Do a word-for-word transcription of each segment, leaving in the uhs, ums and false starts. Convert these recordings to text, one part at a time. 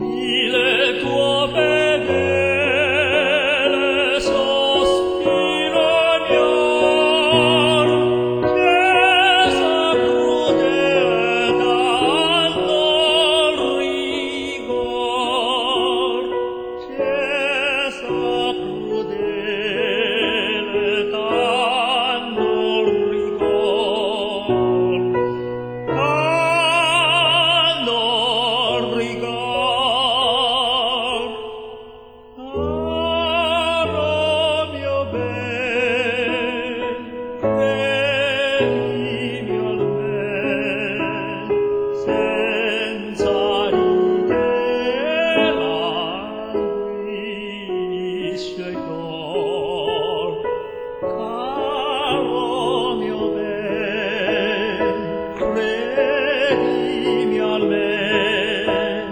Il tuo fedele sospiro ignor, Chiesa crudele dando rigor, Chiesa crudele dando rigor, dando rigor. Caro mio ben, credimi almen, senza righe languisce il cor. Caro mio ben, credimi almen,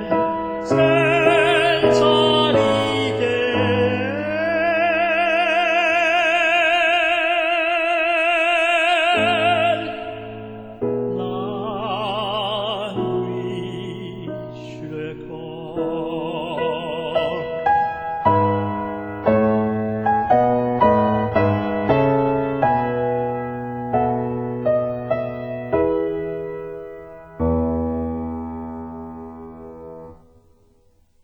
senza righe languisce il cor.